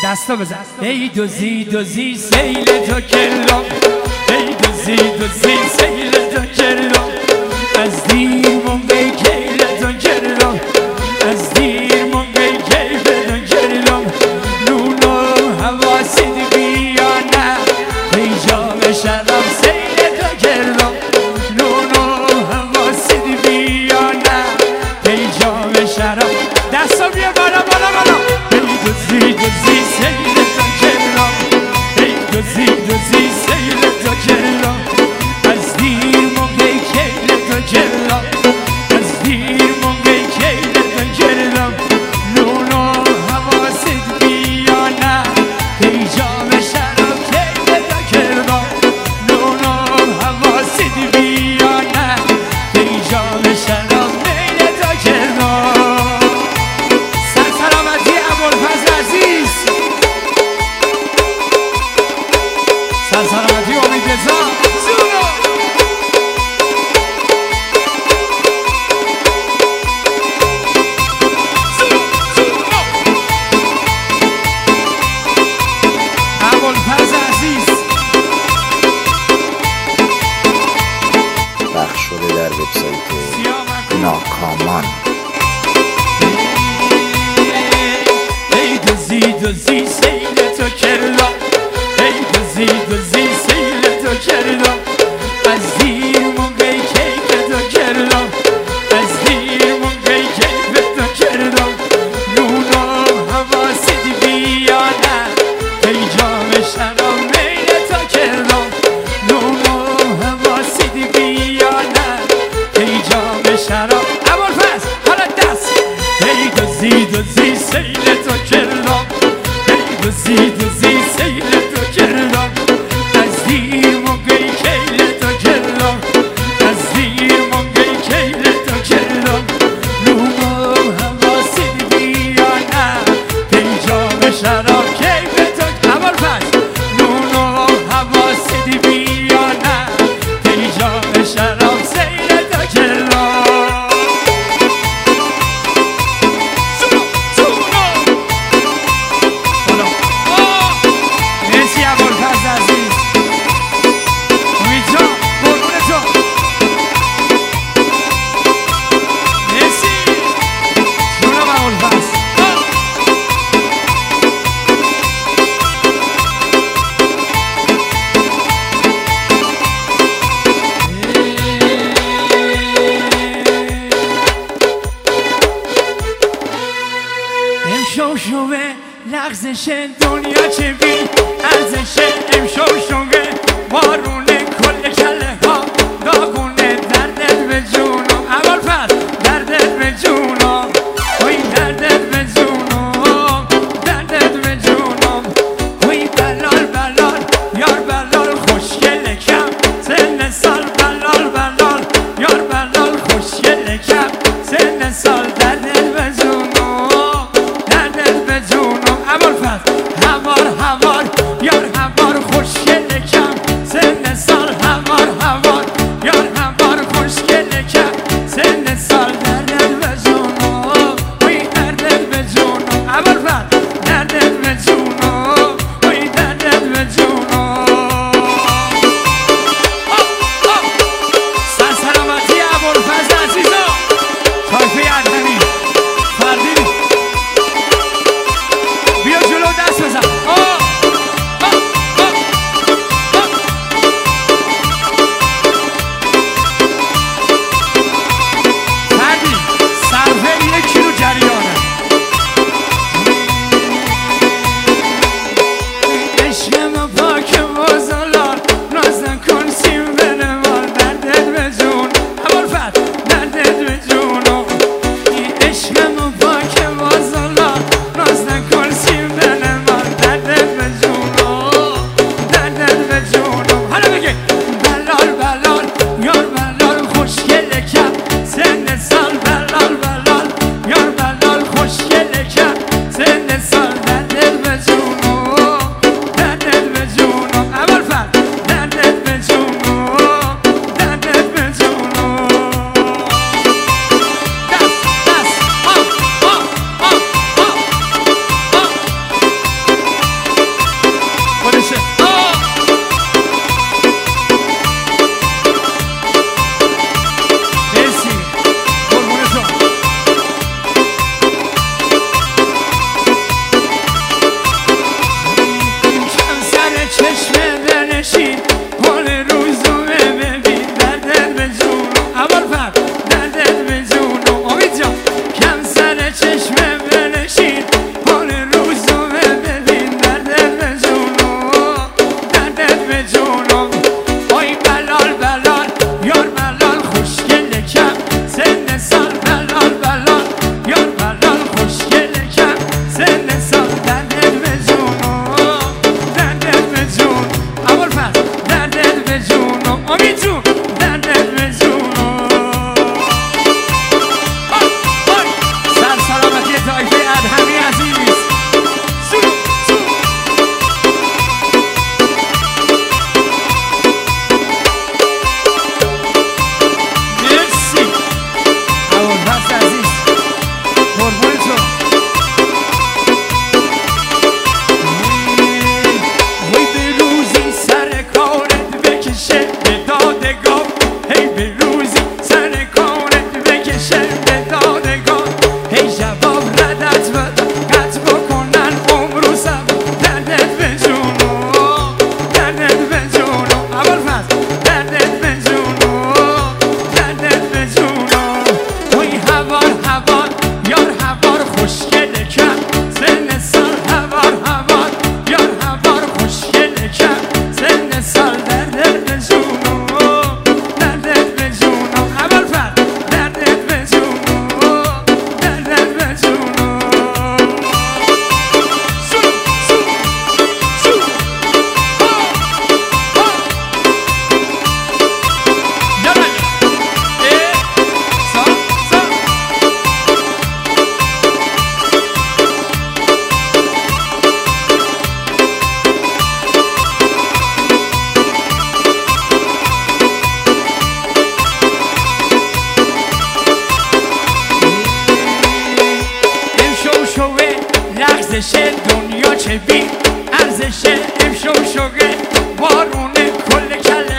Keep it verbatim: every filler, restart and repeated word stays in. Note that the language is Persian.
دستا بزن. ای دوزی دوزی سیل تو کلام، ای دوزی دوزی سیل تو کلام، از دیر مونگی کیل تو کلام، از دیر مونگی کیل تو کلام، نونم حواسید بیانه پیجام شرم سیل تو کلام، نونم حواسید بیانه پیجام شرم. دستا بیا بالا بالا بالا. ای دوزی دوزی سیل تو کلام، ای دوزی دوزی سیل تو کلام، از دیر مونگی کیل تو کلام، از دیر مونگی کیل تو کلام، نونم حواسید بیانه پیجام شرم کیل تو کلام، نونم حواسید بیانه پیجام شرم میل تو کلام. سر سلامتی ابوالفضل عزیز، سر سلامتی امید رضا زونو. ابوالفضل عزیز پخش شده در وبسایت ناکامان. ای دوزی دوزی سیل تو کلام، ای دوزی دوزی سیل تو کلام، از دیر مونگی کیف تو کلام، از دیر مونگی کیف تو کلام، نونم حواسید بیانه پیجام شرم میل تو کلام، نونم حواسید بیانه پیجام شرم. ابوالفضل حالا دست. ای دوزی دوزی سیل تو کلام، ای دوزی دوزی سیل تو کلام، از دیر مونگی کیل تو کلام، از دیر مونگی کیل تو کلام، نونم حواسید بیانه پیجام شرم کیف تو. ابوالفضل نونم حواسید بیانه پیجام شرم سیل تو کلام. زونو زونو بالا. آه. مرسی ابوالفضل عزیز. امید جان قربون تو. مرسی جونم ابوالفضل. آه. امشو شوه لغزش دنیا چه بی ارزشه، امشو شوه بارونه کل کله ها داغونه در دل به جونم. ابوالفضل در دل به جونم، وی در دل به جونم، در دل به جونم، وی بلال بلال یار بلال خوشگل کم سن سال، بلال بلال یار بلال خوشگل کم سن سال، در دل به جونم، در دل به جونم. ابوالفضل همار همار یار همار خوشگل کم سن سال، همار همار یار همار خوشگل کم سن سال، در دل به جونم. سال دردت به جونم دردت به جون ابوالفضل دردت به جونم امید جون دردت به جونم سر سلامتی طایفه ادهمی عزیز مرسی ابوالفضل عزیز قربون تو وی به روزی سر کارت بکشه به دادگاه هی به روزی سر کارت بکشه به دادگاه هی جواب ردت بده قطع بکنن عمر و سب دردت به جونم دردت به جونم ابوالفضل دردت به جونم دردت به جونم وی هوار هوار یار هوار خوشگل کم سن سال هوار هوار یار هوار خوشگل کم سن سال دردت به جونم دردت به جونم ابوالفضل دردت به جونم دردت به جونم سو سو سو ها ها یالا ای سا سا امشو شوه لغزش دنیا چه بی ارزش امشو شوه بارون کل کله